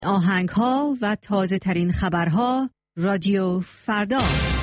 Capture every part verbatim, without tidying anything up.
آهنگ‌ها و تازه‌ترین خبرها رادیو فردا.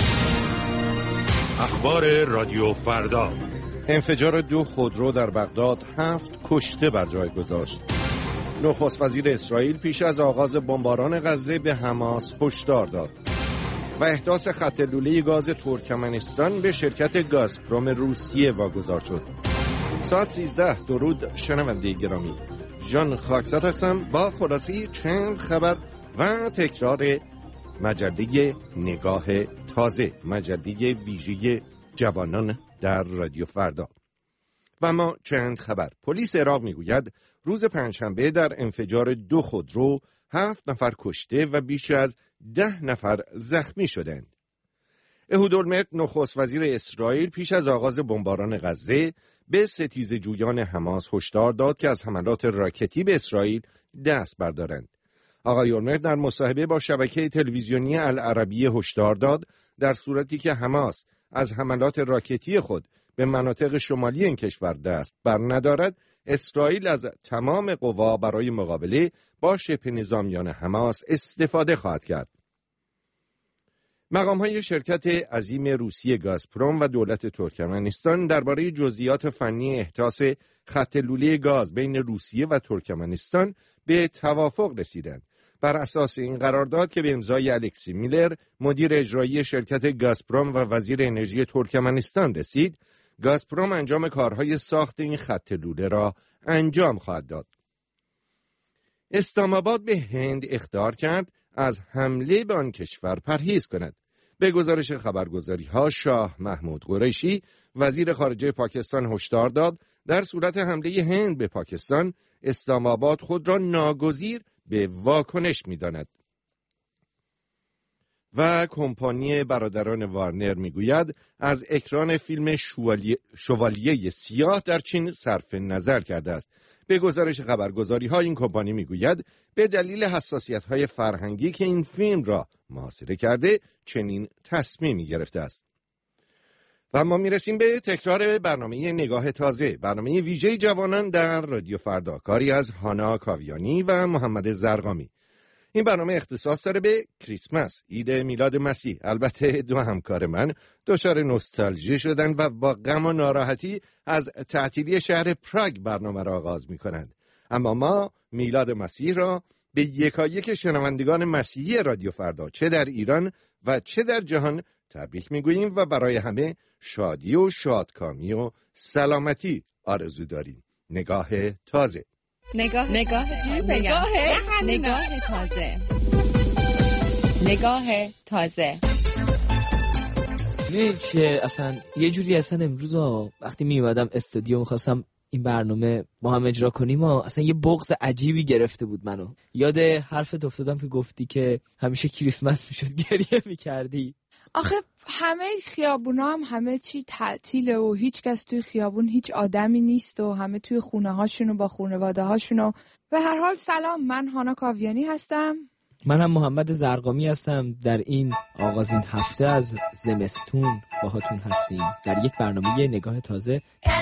اخبار رادیو فردا. انفجار دو خودرو در بغداد هفت کشته بر جای گذاشت. نخست وزیر اسرائیل پیش از آغاز بمباران غزه به حماس هشدار داد. و احداث خط لوله گاز ترکمنستان به شرکت گازپروم روسیه واگذار شد. ساعت سیزده. درود شنونده گرامی، ژان خاکزاد هستم با خلاصه چند خبر و تکرار مجله نگاه تازه، مجله ویژه جوانان در رادیو فردا. و ما چند خبر. پلیس عراق میگوید روز پنجشنبه در انفجار دو خودرو هفت نفر کشته و بیش از ده نفر زخمی شدند. اهود اولمرت نخست وزیر اسرائیل پیش از آغاز بمباران غزه به ستیزجویان حماس هشدار داد که از حملات راکتی به اسرائیل دست بردارند. آقای اولمرت در مصاحبه با شبکه تلویزیونی العربیه هشدار داد در صورتی که حماس از حملات راکتی خود به مناطق شمالی این کشور دست بر ندارد، اسرائیل از تمام قوا برای مقابله با شبه نظامیان حماس استفاده خواهد کرد. مقام‌های شرکت عظیم روسیه گازپروم و دولت ترکمنستان درباره جزئیات فنی احداث خط لوله گاز بین روسیه و ترکمنستان به توافق رسیدند. بر اساس این قرارداد که به امضای الکسی میلر مدیر اجرایی شرکت گازپروم و وزیر انرژی ترکمنستان رسید، گازپروم انجام کارهای ساخت این خط لوله را انجام خواهد داد. اسلام آباد به هند اخطار کرد از حمله به آن کشور پرهیز کند. به گزارش خبرگزاری‌ها، شاه محمود قریشی وزیر خارجه پاکستان هشدار داد در صورت حمله هند به پاکستان، اسلام آباد خود را ناگزیر به واکنش می‌داند. و کمپانی برادران وارنر میگوید از اکران فیلم شوالیه, شوالیه سیاه در چین صرف نظر کرده است. به گزارش خبرگزاری‌ها این کمپانی میگوید به دلیل حساسیت‌های فرهنگی که این فیلم را محاصره کرده چنین تصمیمی گرفته است. و ما میرسیم به تکرار برنامه نگاه تازه، برنامه ویژه جوانان در رادیو فردا، کاری از هانا کاویانی و محمد زرقامی. این برنامه اختصاص داره به کریسمس، عید میلاد مسیح. البته دو همکار من دچار نوستالژی شدن و با غم و ناراحتی از تعطیلی شهر پراگ برنامه را آغاز می کنند. اما ما میلاد مسیح را به یکایک شنوندگان مسیحی رادیو فردا چه در ایران و چه در جهان تبریک می گوییم و برای همه شادی و شادکامی و سلامتی آرزو داریم. نگاه تازه. نگاه نگاه نگاه نگاه تازه نگاه تازه نه چه اصلا یه جوری اصلا امروز وقتی می اومدم استودیو می‌خواستم این برنامه با هم اجرا کنیم و اصلا یه بغض عجیبی گرفته بود منو. یاد حرفت افتادم که گفتی که همیشه کریسمس میشد گریه میکردی. آخه همه خیابونا هم همه چی تعطیله و هیچ کس توی خیابون هیچ آدمی نیست و همه توی خونه هاشون و با خانواده هاشون. و به هر حال سلام، من هانا کاویانی هستم. من هم محمد زرقامی هستم. در این آغازین هفته از زمستون باهاتون هستیم در یک برنامه نگاه تازه.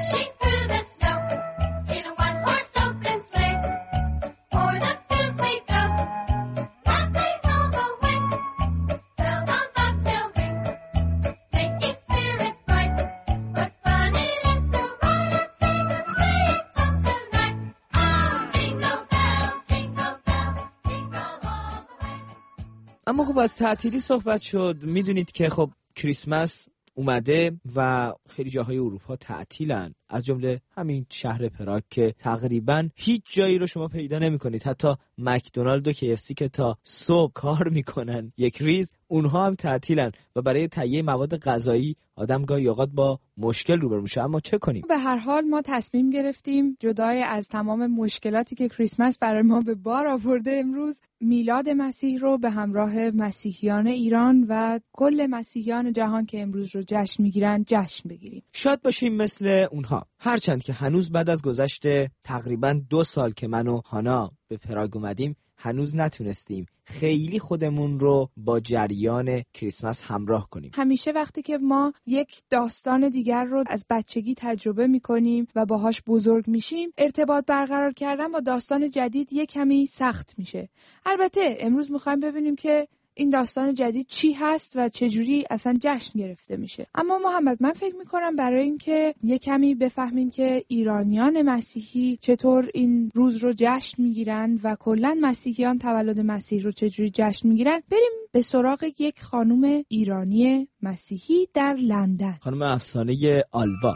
اما خب از تعطیلی صحبت شد. میدونید که خب کریسمس اومده و خیلی جاهای اروپا تعطیلن، از جمله همین شهر پراگ که تقریبا هیچ جایی رو شما پیدا نمی‌کنید. حتی مکدونالد و کی اف سی که تا صبح کار میکنن یک ریز، اونها هم تعطیلن و برای تهیه مواد غذایی آدم گاهی اوقات با مشکل روبرو میشه. اما چه کنیم؟ به هر حال ما تصمیم گرفتیم جدای از تمام مشکلاتی که کریسمس برای ما به بار آورده، امروز میلاد مسیح رو به همراه مسیحیان ایران و کل مسیحیان جهان که امروز رو جشن میگیرن جشن بگیریم. شاد باشیم مثل اونها. هرچند که هنوز بعد از گذشت تقریبا دو سال که من و هانا به پراگ اومدیم هنوز نتونستیم خیلی خودمون رو با جریان کریسمس همراه کنیم. همیشه وقتی که ما یک داستان دیگر رو از بچگی تجربه می‌کنیم و باهاش بزرگ میشیم، ارتباط برقرار کردن با داستان جدید یک کمی سخت میشه. البته امروز می‌خوایم ببینیم که این داستان جدید چی هست و چجوری اصلا جشن گرفته میشه. اما محمد، من فکر میکنم برای اینکه یه کمی بفهمیم که ایرانیان مسیحی چطور این روز رو جشن میگیرن و کلاً مسیحیان تولد مسیح رو چجوری جشن میگیرن، بریم به سراغ یک خانم ایرانی مسیحی در لندن، خانم افسانه آلبا.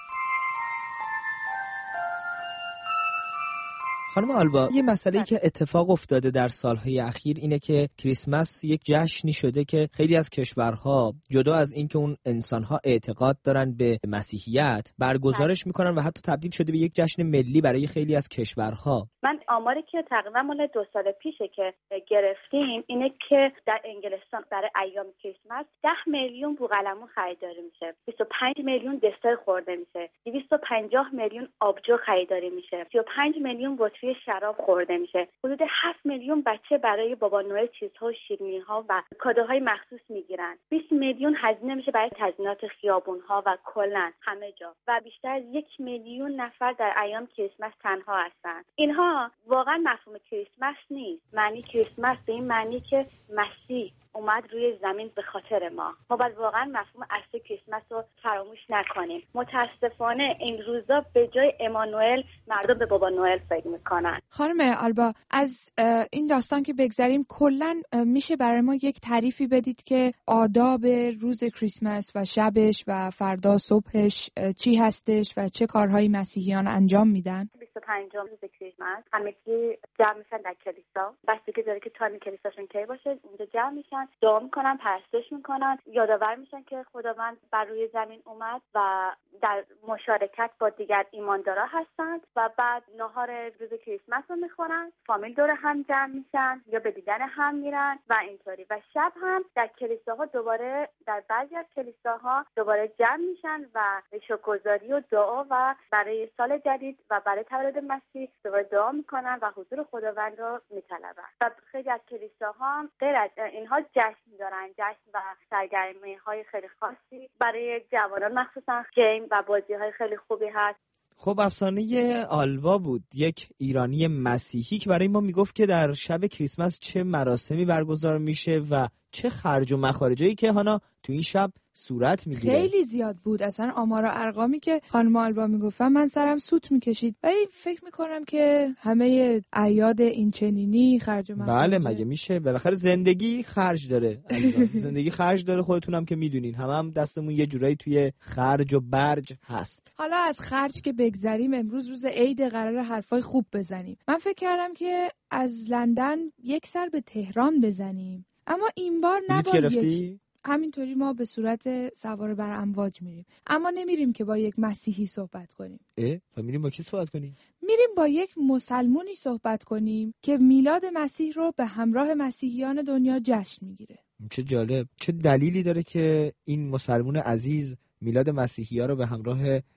خانم آلبا، یه مسئله‌ای که اتفاق افتاده در سالهای اخیر اینه که کریسمس یک جشنی شده که خیلی از کشورها جدا از اینکه اون انسان‌ها اعتقاد دارن به مسیحیت برگزارش میکنن و حتی تبدیل شده به یک جشن ملی برای خیلی از کشورها. من آماری که تقریبا مال دو سال پیشه که گرفتیم اینه که در انگلستان برای ایام کریسمس ده میلیون بوقلمون خریداری میشه، بیست و پنج میلیون دسر خورده میشه، دویست و پنجاه میلیون آبجو خریداری میشه، سی و پنج میلیون بطری شراب خورده میشه، حدود هفت میلیون بچه برای بابا نوئل چیزها و شیرینی‌ها و کادوهای مخصوص میگیرن، بیست میلیون هزینه میشه برای تزیینات خیابون‌ها و کلاً همه جا و بیشتر از یک میلیون نفر در ایام کریسمس تنها هستن. اینها واقعا مفهوم کریسمس نیست. معنی کریسمس به این معنی که مسیح اومد روی زمین به خاطر ما. ما باید واقعا مفهوم اصلی کریسمس رو فراموش نکنیم. متاسفانه این روزا به جای امانوئل مردم به بابا نوئل فکر میکنن. خانم آلبا، از این داستان که بگذریم، کلاً میشه برای ما یک تعریفی بدید که آداب روز کریسمس و شبش و فردا صبحش چی هستش و چه کارهایی مسیحیان انجام میدن؟ بیست و پنجم روز کریسمس همگی جمع میشن در کلیسا، بستگی داره که تایم کلیساشون کی باشه، اونجا جمع میشن، دعا میکنن، پرستش میکنن، یادآور میشن که خداوند بر روی زمین اومد و در مشارکت با دیگر ایماندارا هستند و بعد نهار روز کریسمس رو میخورن، فامیل دور هم جمع میشن یا به دیدن هم میرن و اینطوری. و شب هم در کلیساها دوباره در بعضی از کلیساها دوباره جمع میشن و شکرگزاری و دعا و برای سال جدید و برای تولد مسیح دوباره دعا میکنن و حضور خداوند رو میطلبن. و خیلی از کلیساها غیر از اینها جشن دارن، جشن و سرگرمی های خیلی خاصی برای جوانان مخصوصا گیم و بازی های خیلی خوبی هست. خب افسانه آلبا بود، یک ایرانی مسیحی که برای ما میگفت که در شب کریسمس چه مراسمی برگزار میشه و چه خرج و مخارجایی که هانا تو این شب صورت میگیره. خیلی زیاد بود، اصلا آمار و ارقامی که خانم آلبا میگفتن من سرم سوت میکشید، ولی فکر میکنم که همه اعیاد این چنینی خرج و مخارج. بله مگه میشه، بالاخره زندگی خرج داره. زندگی خرج داره، خودتونم که میدونین، همه هم دستمون یه جورایی توی خرج و برج هست. حالا از خرج که بگذریم، امروز روز عید، قرار حرفای خوب بزنیم. من فکر کردم که از لندن یک سر به تهران بزنیم، اما این بار نه با یک، همینطوری ما به صورت سوار بر امواج میریم، اما نمیریم که با یک مسیحی صحبت کنیم. اه؟ و میریم با کی صحبت کنیم؟ میریم با یک مسلمونی صحبت کنیم که میلاد مسیح رو به همراه مسیحیان دنیا جشن میگیره. چه جالب. چه دلیلی داره که این مسلمون عزیز میلاد مسیحی‌ها رو به همراه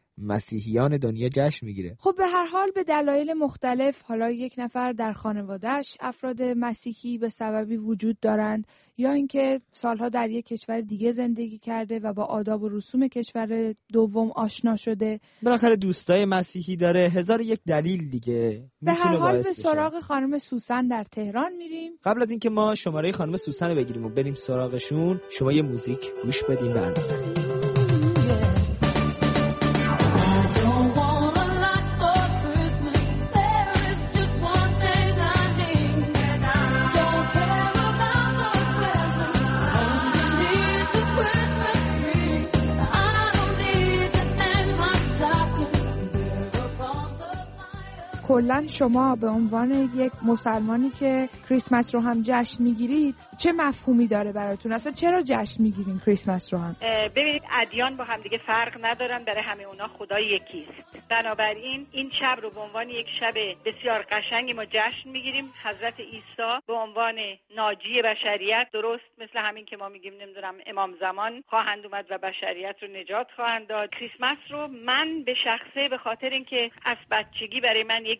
مسیحیان دنیا جشن میگیره؟ خب به هر حال به دلایل مختلف، حالا یک نفر در خانواده‌اش افراد مسیحی به سببی وجود دارند، یا اینکه سالها در یک کشور دیگه زندگی کرده و با آداب و رسوم کشور دوم آشنا شده، بالاخره دوستای مسیحی داره، هزار یک دلیل دیگه. به هر حال به سراغ خانم سوسن در تهران میریم. قبل از اینکه ما شماره خانم سوسن رو بگیریم و بریم سراغشون، شما یه موزیک گوش بدین برنامه. کلاً شما به عنوان یک مسلمانی که کریسمس رو هم جشن میگیرید، چه مفهومی داره براتون؟ اصلا چرا جشن میگیرین کریسمس رو هم؟ ببینید، ادیان با هم دیگه فرق ندارن، برای همه اونا خدا یکیست. بنابراین این شب رو به عنوان یک شب بسیار قشنگی ما جشن میگیریم. حضرت عیسی به عنوان ناجی بشریت، درست مثل همین که ما میگیم نمیدونم امام زمان خواهند اومد و بشریت رو نجات خواهند داد. کریسمس رو من به شخصه به خاطر اینکه از بچگی برای من یک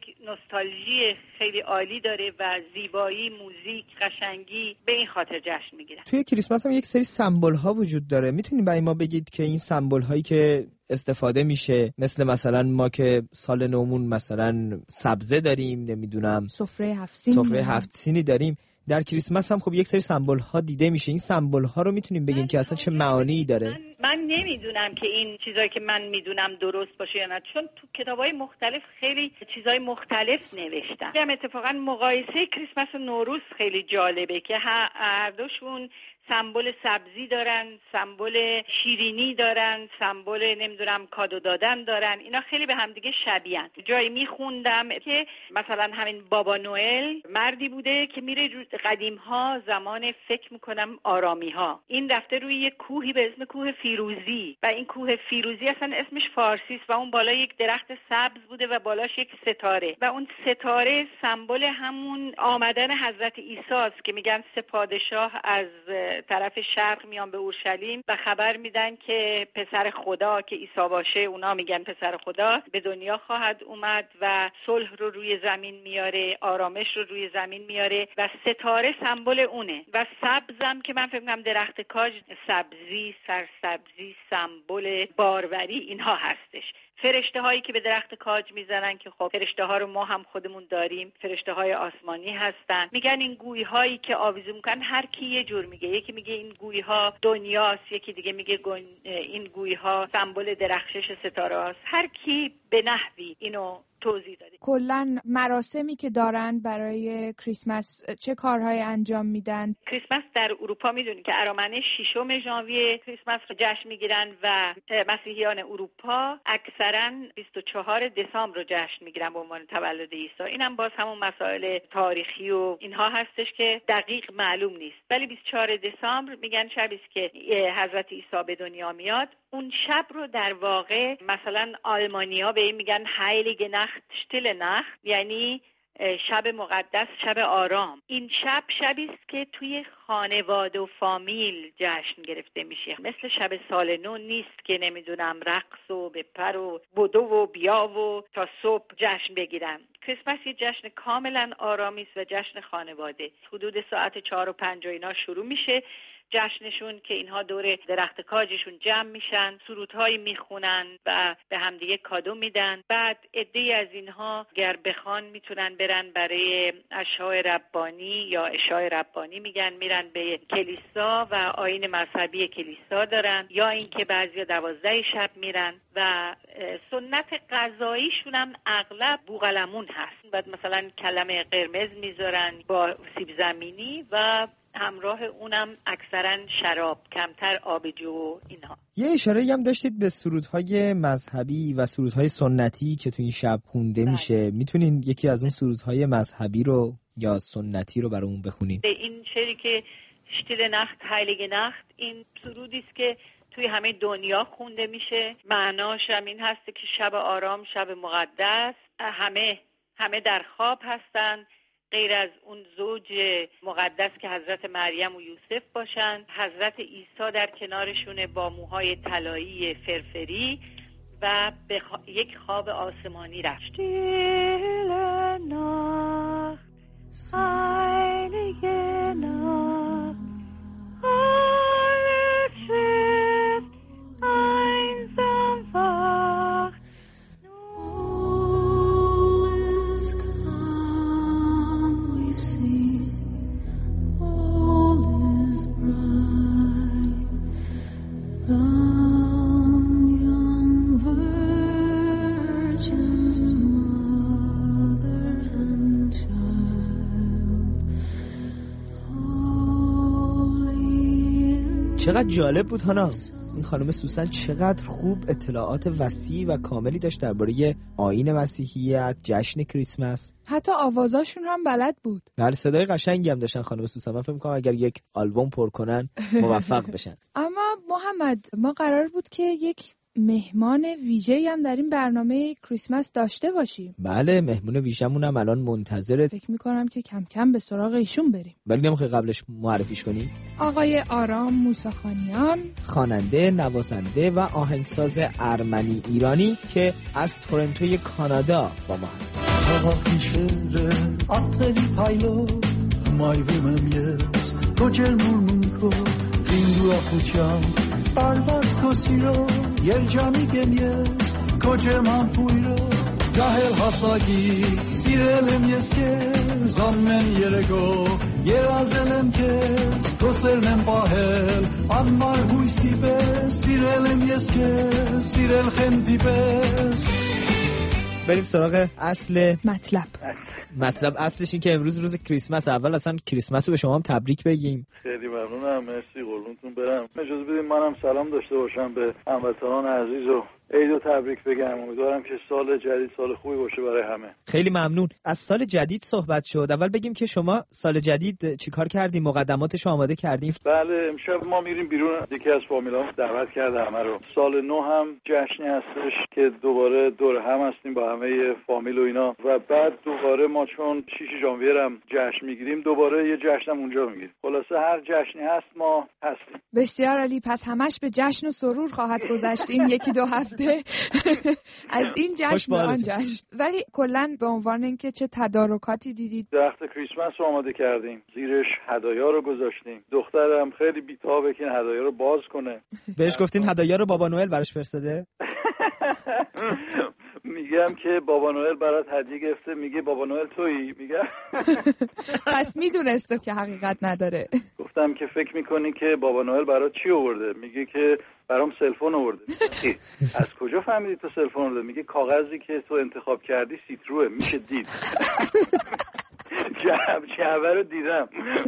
یک نوستالژی خیلی عالی داره و زیبایی، موزیک، قشنگی، به این خاطر جشن میگیرن. توی کریسمس هم یک سری سمبل ها وجود داره. میتونید برای ما بگید که این سمبل هایی که استفاده میشه، مثل مثلا ما که سال نومون مثلا سبزه داریم، نمیدونم سفره هفت سینی سفره هفت سینی داریم، در کریسمس هم خب یک سری سمبل ها دیده میشه. این سمبل ها رو میتونیم بگیم که اصلا چه معانی داره؟ من, من نمیدونم که این چیزایی که من میدونم درست باشه یا نه، چون تو کتابای مختلف خیلی چیزای مختلف نوشتن. هم اتفاقا مقایسه کریسمس و نوروز خیلی جالبه که هر دوشون سمبل سبزی دارن، سمبل شیرینی دارن، سمبل نمیدونم کادو دادن دارن. اینا خیلی به هم دیگه شبیهن. جایی میخوندم که مثلا همین بابا نوئل مردی بوده که میره قدیم ها زمان فکر میکنم آرامی ها، این رفته روی یک کوهی به اسم کوه فیروزی و این کوه فیروزی اصلا اسمش فارسی است و اون بالا یک درخت سبز بوده و بالاش یک ستاره و اون ستاره سمبل همون آمدن حضرت عیسی است که میگن سه پادشاه از طرف شرق میان به اورشلیم و خبر میدن که پسر خدا که عیسی باشه، اونا میگن پسر خدا به دنیا خواهد اومد و صلح رو روی زمین میاره، آرامش رو روی زمین میاره و ستاره سمبل اونه و سبزم که من فکر می‌کنم درخت کاج، سبزی، سرسبزی، سمبل باروری اینها هستش. فرشته هایی که به درخت کاج میزنن که خب فرشته ها رو ما هم خودمون داریم، فرشته های آسمانی هستن. میگن این گوی هایی که آویزون میکنن هر کی یه جور میگه، یکی میگه این گوی ها دنیاست، یکی دیگه میگه این گوی ها سمبل درخشش ستاره است. هر کی به نحوی اینو توضیح داده. کلاً مراسمی که دارن برای کریسمس چه کارهای انجام میدن؟ کریسمس در اروپا میدونید که ارامنه ششم ژانویه کریسمس رو جشن میگیرن و مسیحیان اروپا اکثراً بیست و چهارم دسامبر رو جشن میگیرن به عنوان تولد عیسی. اینم باز همون مسائل تاریخی و اینها هستش که دقیق معلوم نیست، ولی بیست و چهارم دسامبر میگن شبی است که حضرت عیسی به دنیا میاد. اون شب رو در واقع مثلا آلمانی‌ها به این میگن هایلیگه ناخت شتیله ناخت، یعنی شب مقدس، شب آرام. این شب شبی است که توی خانواده و فامیل جشن گرفته میشه، مثل شب سال نو نیست که نمیدونم رقص و بپر و بدو و بیا و تا صبح جشن بگیرن. کریسمس یه جشن کاملا آرامی است و جشن خانواده. حدود ساعت چهار و پنج اینا شروع میشه جشنشون که اینها دور درخت کاجشون جمع میشن، سرودهایی میخونن و به همدیگه کادو میدن. بعد عده‌ای از اینها گر بخوان میتونن برن برای عشای ربانی یا عشای ربانی میگن، میرن به کلیسا و آیین مذهبی کلیسا دارن، یا اینکه بعضیا دوازده شب میرن و سنت غذاییشون هم اغلب بوقلمون هست. بعد مثلا کلمه قرمز میذارن با سیب زمینی و همراه اونم اکثرا شراب، کمتر آبجو اینها. یه اشاره هم داشتید به سرودهای مذهبی و سرودهای سنتی که تو این شب خونده میشه. میتونین یکی از اون سرودهای مذهبی رو یا سنتی رو برامون بخونین؟ این شعری که شتیل نخت هایلیگه نخت، این سرودی است که توی همه دنیا خونده میشه. معناش هم این هست که شب آرام، شب مقدس، همه همه در خواب هستن غیر از اون زوج مقدس که حضرت مریم و یوسف باشن. حضرت عیسی در کنارشونه با موهای طلایی فرفری و به خ... یک خواب آسمانی رفت. چقدر جالب بود هانا. این خانم سوسن چقدر خوب اطلاعات وسیع و کاملی داشت درباره آیین مسیحیت، جشن کریسمس. حتی آوازاشون هم بلد بود. بله، صدای قشنگی هم داشتن خانم سوسن. من فکر می‌کنم اگر یک آلبوم پر کنن موفق بشن. اما محمد، ما قرار بود که یک مهمان ویژه‌ای هم در این برنامه کریسمس داشته باشیم. بله، مهمون ویژه‌مون هم الان منتظره. فکر می‌کنم که کم کم به سراغ ایشون بریم. ولی نمیخوای قبلش معرفیش کنی؟ آقای آرام موسیخانیان، خواننده، نوازنده و آهنگساز ارمنی ایرانی که از تورنتوی کانادا با ما هست. şehre asteri paylo mayvimem yes kocel murmunko dindu afuçam albas kosiro yerjani gemies kocemam puyro Gahel hasagit sirelem yes ke zammen yerego yerazelem kes kosernem bahel amar huysi be sirelem yes ke sirel khemti bes بریم سراغ اصل مطلب. مطلب اصلش این که امروز روز کریسمس. اول اصلا کریسمس رو به شما هم تبریک بگیم. خیلی ممنونم، مرسی، قربونتون برم. اجازه بدید منم سلام داشته باشم به هموطنان عزیز و عید و تبریک بگم. امیدوارم که سال جدید سال خوبی باشه برای همه. خیلی ممنون. از سال جدید صحبت شد. اول بگیم که شما سال جدید چیکار کردین؟ مقدماتش آماده کردین؟ بله، امشب ما میریم بیرون. یکی از فامیلام دعوت کرده همه رو. سال نو هم جشنی هستش که دوباره دور هم هستیم با همه فامیل و اینا و بعد دوباره ما چون شش ژانویه هم جشن میگیریم دوباره یه جشنم اونجا میگیریم. خلاصه هر جشنی هست ما هستیم. بسیار عالی. پس همش به جشن و سرور خواهد گذشت این یکی دو هفته. از این جشن به آن جشن. ولی کلا به عنوان اینکه چه تدارکاتی دیدید؟ درخت کریسمس رو آماده کردیم، زیرش هدایا رو گذاشتیم. دخترم خیلی بی‌تابه که هدایا رو باز کنه. بهش گفتین هدایا رو بابا نوئل براش فرستاده؟ میگم که بابا نوئل برات هدیه گرفته. میگه بابا نوئل تویی؟ میگم پس میدونسته که حقیقت نداره. گفتم که فکر میکنی که بابا نوئل برات چی آورده؟ میگه که برام سلفون آورده. از کجا فهمیدی تو سلفون آورده؟ میگه کاغذی که تو انتخاب کردی سیتروه، میشه دید. جعبه رو دیدم.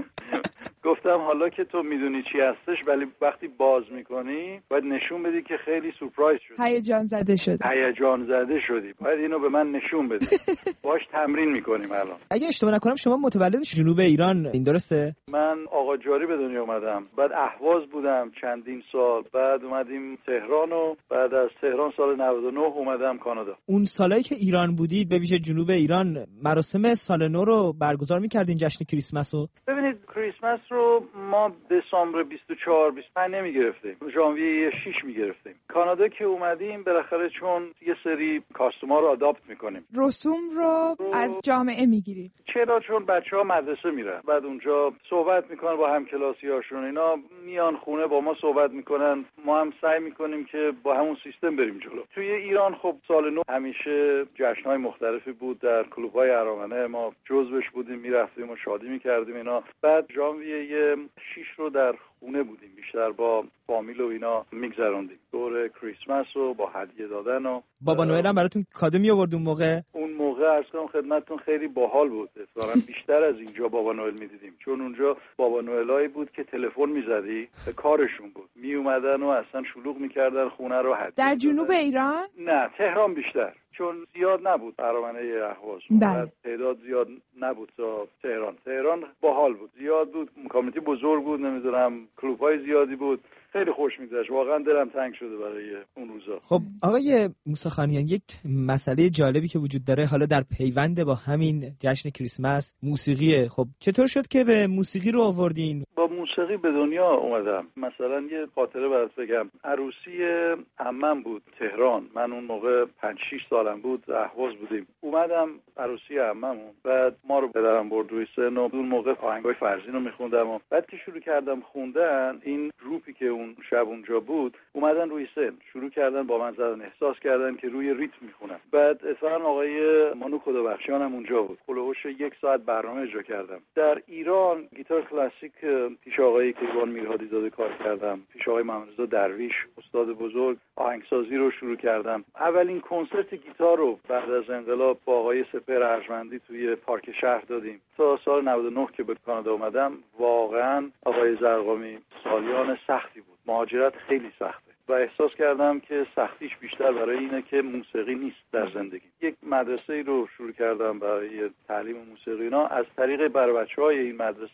گفتم حالا که تو میدونی چی هستش ولی وقتی باز میکنی باید نشون بدی که خیلی سورپرایز شدی، هیجان زده شدی هیجان زده شدی باید اینو به من نشون بدی. باش تمرین میکنیم الان. اگه اشتباه نکنم شما متولد جنوب ایران، این درسته؟ من آقاجاری به دنیا اومدم، بعد اهواز بودم چندین سال، بعد اومدیم تهران و بعد از تهران سال نود و نه اومدم کانادا. اون سالایی که ایران بودید به ویژه جنوب ایران مراسم سال نو رو برگزار میکردین، جشن کریسمس رو؟ ببینید کریسمس رو ما دسامبر بیست و چهار بیست و پنج نمیگرفتیم، ژانویه شش میگرفتیم. کانادا که اومدیم بالاخره چون یه سری کاستوما رو آداپت میکنیم، رسوم رو از جامعه میگیرید. چرا؟ چون بچه‌ها مدرسه میرن، بعد اونجا صحبت میکنن با همکلاسی‌هاشون، اینا میان خونه با ما صحبت میکنن، ما هم سعی میکنیم که با همون سیستم بریم جلو. توی ایران خب سال نو همیشه جشن‌های مختلفی بود، در کلوب‌های ارامنه ما جزوش بودیم، میرفتیم و شادی میکردیم اینا. بعد ژانویه شش رو در خونه بودیم، بیشتر با فامیل و اینا میگذروندیم دور کریسمس و با هدیه دادن. و بابا نوئل هم براتون کادو می آورد اون موقع؟ اون موقع عرض کنم خدمتتون خیلی باحال بود. اتفاقا بیشتر از اینجا بابا نوئل میدیدیم، چون اونجا بابا نوئلایی بود که تلفن میزدی به کارشون بود، می اومدن و اصلا شلوغ میکردن خونه رو. هدیه در جنوب دادن. ایران؟ نه، تهران بیشتر، چون زیاد نبود ارامنه اهواز، بله. تعداد زیاد نبود تا تهران. تهران باحال بود، زیاد بود، کامیونیتی بزرگ بود، نمیدونم کلوب‌های زیادی بود، خیلی خوش می‌گذشت. واقعا دلم تنگ شده برای اون روزا. خب آقای موسیخانیان، یک مسئله جالبی که وجود داره حالا در پیوند با همین جشن کریسمس موسیقیه. خب چطور شد که به موسیقی رو آوردین؟ با موسیقی به دنیا اومدم. مثلا یه خاطره برات بگم. عروسی عمم بود تهران، من اون موقع پنج شش سالم بود، اهواز بودیم. اومدم عروسی عممون، بعد ما رو پدرم برد روی سن و اون موقع آهنگای فرزین رو می‌خوندم و بعد که شروع کردم خوندن، این گروپی که اون شب اونجا بود اومدن روی سن، شروع کردن با من زدن، احساس کردن که روی ریتم میخونن. بعد اتفاقا آقای مانو خدابخشیان هم اونجا بود. هولوش یک ساعت برنامه اجرا کردم. در ایران گیتار کلاسیک پیش آقای کیوان میرهادی زاده کار کردم، پیش آقای محمدرضا درویش استاد بزرگ آهنگسازی رو شروع کردم. اولین کنسرت گیتار رو بعد از انقلاب با آقای سپهر ارجمندی توی پارک شهر دادیم. تا سال نود و نه که به کانادا اومدم، واقعا آقای زرقامی سالیان سختی بود. مهاجرت خیلی سخته و احساس کردم که سختیش بیشتر برای اینه که موسیقی نیست در زندگی. یک مدرسه رو شروع کردم برای تعلیم موسیقی اینا. از طریق بر بچه‌های این مدرسه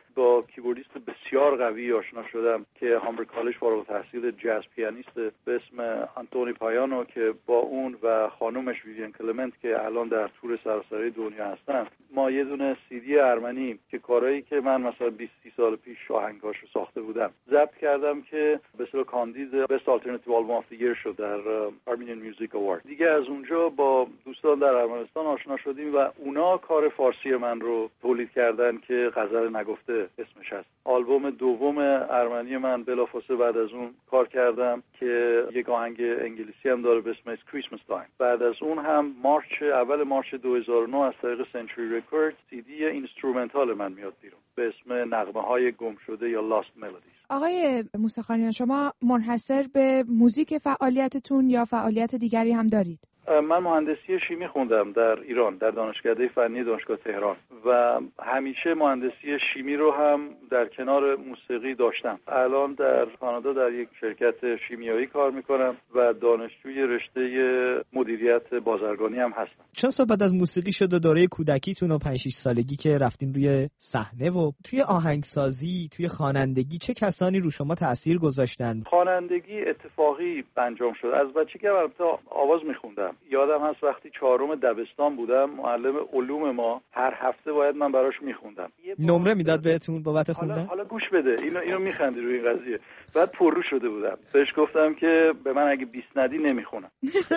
با کیبوردیست بسیار قوی آشنا شدم که هامبورگ کالج فارغ التحصیل جاز پیانیست به اسم آنتونی پایانو که با اون و خانومش ویویان کلمنت که الان در تور سراسری دنیا هستن، ما یه دونه سی دی ارمنی که کارهایی که من مثلا بیست سال پیش آهنگاشو ساخته بودم ضبط کردم که به اصطلاح کاندید بست آلترناتیو آلبوم اف دی ایر شد در آرمینیان میوزیک اوارد. دیگه از اونجا با دوستان در ارمنستان آشنا شدیم و اونا کار فارسی من رو تولید کردن که غزل نگفته اسمش هست. آلبوم دوم ارمنی من بلافاصله بعد از اون کار کردم که یک آهنگ انگلیسی هم داره به اسم کریسمس تایم. بعد از اون هم مارچ اول مارچ دو هزار و نه از طریق سنچوری رکورد سی دی اینسترومنتال من میاد بیرون به اسم نغمه‌های گم شده یا لاست ملودیز. آقای موسیخانیان، شما منحصر به موزیک فعالیتتون یا فعالیت دیگری هم دارید؟ من مهندسی شیمی خوندم در ایران در دانشکده فنی دانشگاه تهران و همیشه مهندسی شیمی رو هم در کنار موسیقی داشتم. الان در کانادا در یک شرکت شیمیایی کار میکنم و دانشجوی رشته مدیریت بازرگانی هم هستم. چون صحبت از موسیقی شد و دوره کودکیتون و پنج شش سالگی که رفتین روی صحنه و توی آهنگسازی، توی خوانندگی چه کسانی رو شما تأثیر گذاشتن؟ خوانندگی اتفاقی انجام شد. از بچگی البته آواز میخوندم. یادم هست وقتی چهارم دبستان بودم معلم علوم ما هر هفته باید من براش میخوندم. نمره میداد بهتون بابت خوندن؟ حالا حالا گوش بده. اینو اینو میخندی روی این قضیه. بعد پررو شده بودم. بهش گفتم که به من اگه بیست ندی نمیخونم.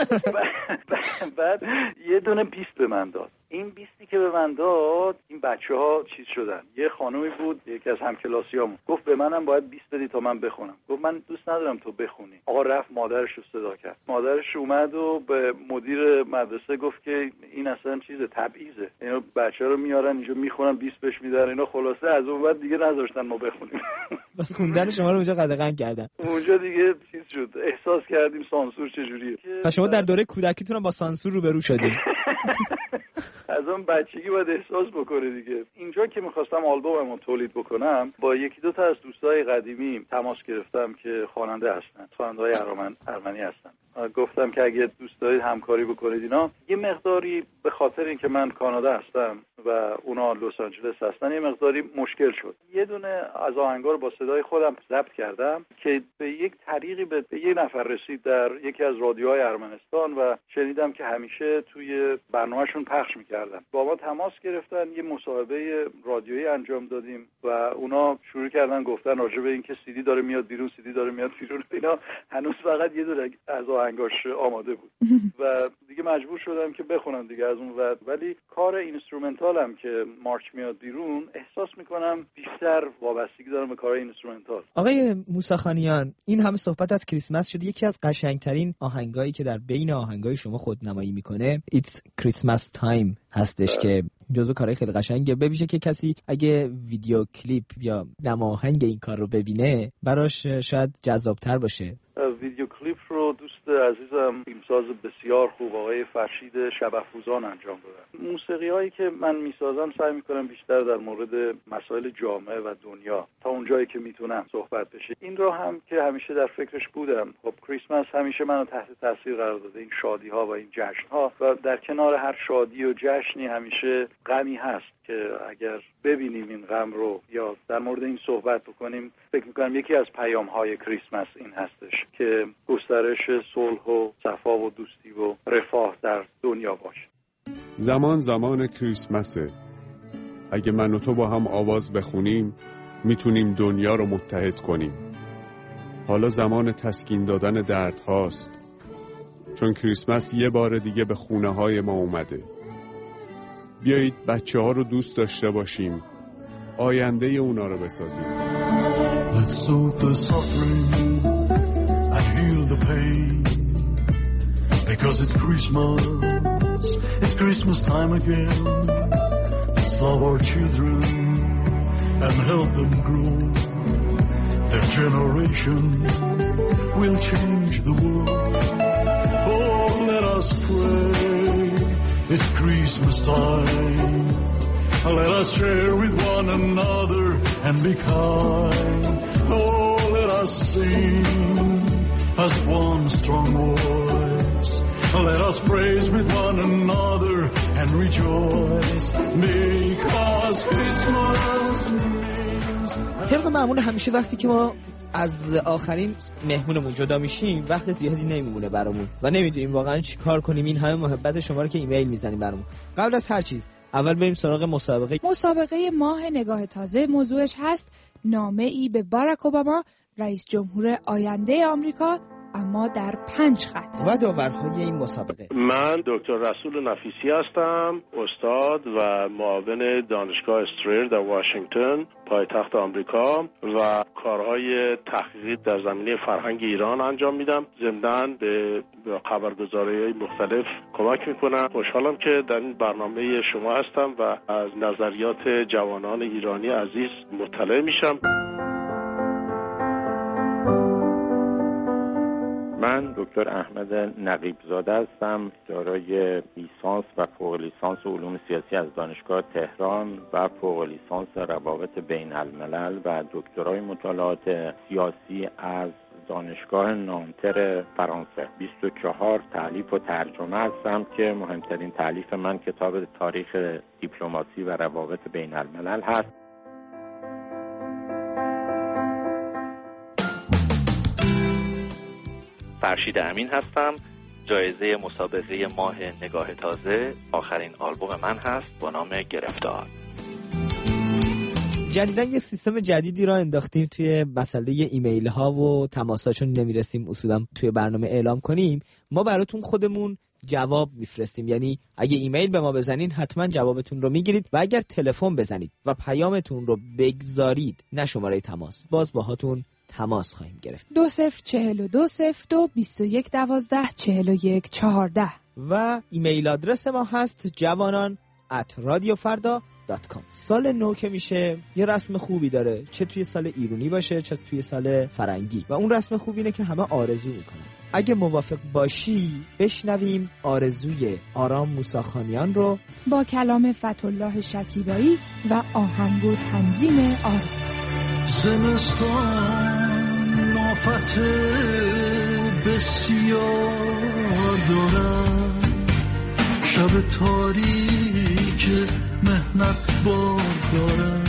بعد یه دونه بیست به من داد. این بیستی که به من داد این بچه‌ها چیز شدن. یه خانومی بود یکی از همکلاسیامون گفت به منم باید بیست بدی تا من بخونم. گفت من دوست ندارم تو بخونی. آقا رفت مادرش رو صدا کرد. مادرش اومد و به مدیر مدرسه گفت که این اصلا چیزه تبعیضه. اینو بچه‌ها رو میارن اینجا میخونن بیست بهش میدن. اینا خلاصه از اون بعد دیگه نذاشتن ما بخونیم. بس خوندن شما رو اونجا قدغن کردن. اونجا دیگه چیز شد. احساس کردیم سانسور چجوریه. پس شما در دوره کودکیتون با سانسور روبرو شدید. از اون بچگی باید احساس بکنه دیگه. اینجا که میخواستم آلبوممو تولید بکنم با یکی دو تا از دوستای قدیمی تماس گرفتم که خواننده هستن، خواننده‌های ارمنی هستن. گفتم که اگه دوست دارید همکاری بکنید اینا. یه مقداری به خاطر اینکه من کانادا هستم و اونا لس آنجلس هستن یه مقداری مشکل شد. یه دونه از آهنگا رو با صدای خودم ضبط کردم که به یک طریقی به یه نفر رسید در یکی از رادیوهای ارمنستان و شنیدم که همیشه توی برنامه‌شون پخش می‌کردن. با ما تماس گرفتن، یه مصاحبه رادیویی انجام دادیم و اونا شروع کردن گفتن راجع به اینکه سیدی داره میاد بیرون، سیدی داره میاد بیرون. اینا هنوز فقط یه دونه از آهنگاش آماده بود و دیگه مجبور شدم که بخونم دیگه از اون ور. ولی کار اینسترومنتالم که مارچ میاد بیرون احساس میکنم بیشتر وابستگی دارم به کار اینسترومنتال. آقای موسیخانیان، این همه صحبت از کریسمس شد. یکی از قشنگترین آهنگایی که در بین آهنگای شما خودنمایی میکنه It's Christmas Time هستش که جزو کارهای خیلی قشنگه. ببیشه که کسی اگه ویدیو کلیپ یا نماهنگ این کار رو ببینه براش شاید جذابتر باشه. ویدیو کلیپ رو دوست عزیزم فیلمساز بسیار خوب آقای فرشید شبافروزان انجام دادن. موسیقی هایی که من میسازم سعی میکنم بیشتر در مورد مسائل جامعه و دنیا تا اونجایی که میتونم صحبت بشه. این رو هم که همیشه در فکرش بودم. خب کریسمس همیشه منو تحت تاثیر قرار داده، این شادی ها و این جشن ها، و در کنار هر شادی و جشنی همیشه غمی هست که اگر ببینیم این غم رو یا در مورد این صحبت بکنیم، فکر میکنم یکی از پیام های کریسمس این هستش که گسترش صلح و صفا و دوستی و رفاه در دنیا باشه. زمان زمان کریسمسه. اگه من و تو با هم آواز بخونیم میتونیم دنیا رو متحد کنیم. حالا زمان تسکین دادن درد هاست، چون کریسمس یه بار دیگه به خونه های ما اومده. بیایید بچه ها رو دوست داشته باشیم، آینده اونا رو بسازیم. Let's soothe the suffering and heal the pain, because it's Christmas, it's Christmas time again. Let's love our children and help them grow. Their generation will change the world. Oh, let us pray, it's Christmas time. Let us share with one another and be kind. Oh, let us sing as one strong voice. Let us praise with one another and rejoice, because Christmas means امروز طبق معمول همیشه وقتی که ما از آخرین مهمونمون جدا میشیم وقت زیادی نمیمونه برامون و نمیدونیم واقعا چی کار کنیم. این همه محبت شما رو که ایمیل میزنیم برامون. قبل از هر چیز اول بریم سراغ مسابقه. مسابقه ماه نگاه تازه موضوعش هست نامه ای به باراک اوباما رئیس جمهور آینده آمریکا، اما در پنج خط. و داورهای این مسابقه: من دکتر رسول نفیسی هستم، استاد و معاون دانشگاه استریر در واشنگتن پایتخت آمریکا و کارهای تحقیقی در زمینه فرهنگ ایران انجام میدم. ضمناً به خبرگزاری‌های مختلف کمک میکنم. خوشحالم که در این برنامه شما هستم و از نظریات جوانان ایرانی عزیز مطلع میشم. من دکتر احمد نقیب زاده هستم، دارای لیسانس و فوق لیسانس علوم سیاسی از دانشگاه تهران و فوق لیسانس روابط بین الملل و دکترای مطالعات سیاسی از دانشگاه نانتر فرانسه. بیست و چهار تالیف و ترجمه هستم که مهمترین تالیف من کتاب تاریخ دیپلماسی و روابط بین الملل هست. فرشید امین هستم، جایزه مسابقه ماه نگاه تازه آخرین آلبوم من هست با نام گرفتار. جدیدن یه سیستم جدیدی را انداختیم توی مسئله ایمیل ها و تماس‌ها، چون نمیرسیم اصولا توی برنامه اعلام کنیم. ما براتون خودمون جواب میفرستیم، یعنی اگه ایمیل به ما بزنین حتما جوابتون رو میگیرید و اگر تلفن بزنید و پیامتون رو بگذارید، نه شماره تماس، باز باهاتون تماس خواهیم گرفت. دو صفر چهل و دو صفر دو بیست و یک دوازده چهل و یک چهارده و ایمیل آدرس ما هست جوانان ات رادیو فردا دات کام. سال نو که میشه یه رسم خوبی داره، چه توی سال ایرانی باشه چه توی سال فرنگی، و اون رسم خوب اینه که همه آرزو میکنن. اگه موافق باشی بشنویم آرزوی آرام موسیخانیان رو با کلام فتح‌الله شکیبایی و آهنگ و تنظیم آرام. زمستان نافت بسیار دارد، شب تاریک مهنت بار دارد،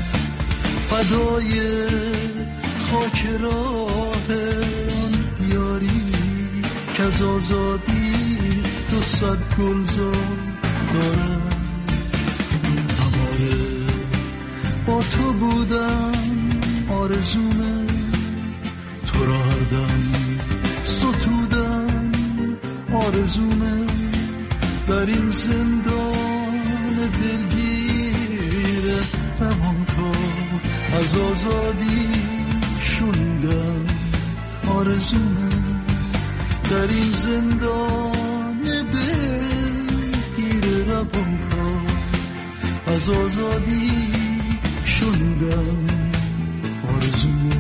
فدای خاک راه آن دیاری که از آزادی دو صد گلزار دارد. هماره با تو بودم آرزومه، تو را هر دم ستودم آرزومه، در این زندان دلگیر روان کار از آزادی شوندم آرزومه، در این زندان دلگیر روان کار از آزادی شوندم آرزومه.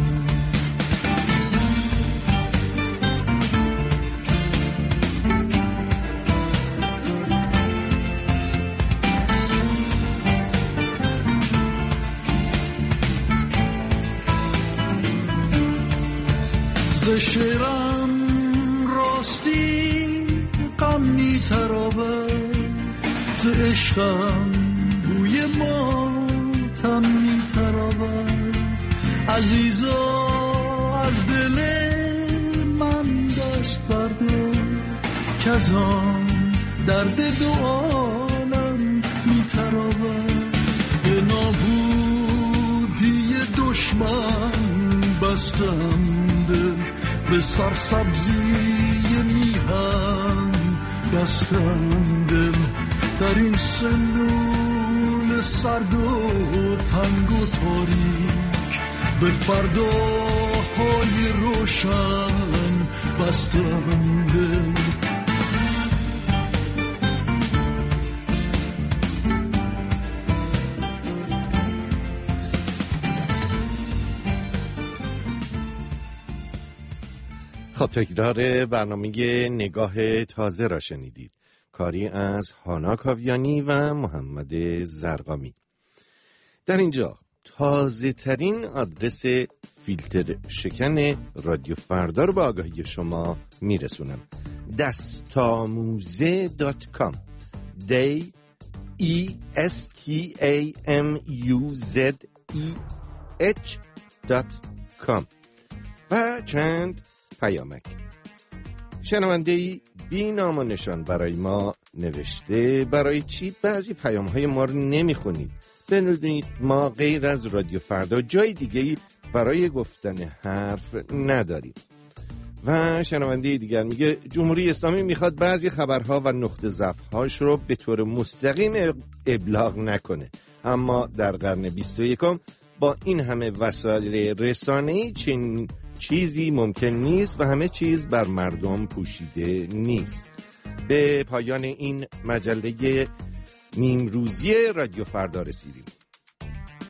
ز شعرم راستی غم می ترابد، ز عشقم بوی ماتم می ترابد. عزیزا از دل من دست بردار که از آن درد دو عالم می ترابد. به نابودی دشمن بستم دل، به سرسبزی میهن بستم دل، در این سلول سرد و تنگ و تاریک به فرداهای روشن بستم دل. خب تکرار برنامه نگاه تازه را شنیدید، کاری از هانا کاویانی و محمد زرقامی. در اینجا تازه ترین آدرس فیلتر شکن رادیو فردا رو به آگاهی شما میرسونم. دستاموزه دات کام دی ای اس تی ای ام یو زد ای اچ دات کام و چند پیامک. شنونده‌ای بی نام و نشان برای ما نوشته برای چی بعضی پیام‌های ما رو نمیخونید؟ بدونید ما غیر از رادیو فردا جای دیگه‌ای برای گفتن حرف نداریم. و شنونده دیگر میگه جمهوری اسلامی میخواد بعضی خبرها و نقطه ضعف‌هاش رو به طور مستقیم ابلاغ نکنه، اما در قرن بیست و یکم با این همه وسایل رسانه‌ای چنین چیزی ممکن نیست و همه چیز بر مردم پوشیده نیست. به پایان این مجله نیم روزی رادیو فردا رسیدیم.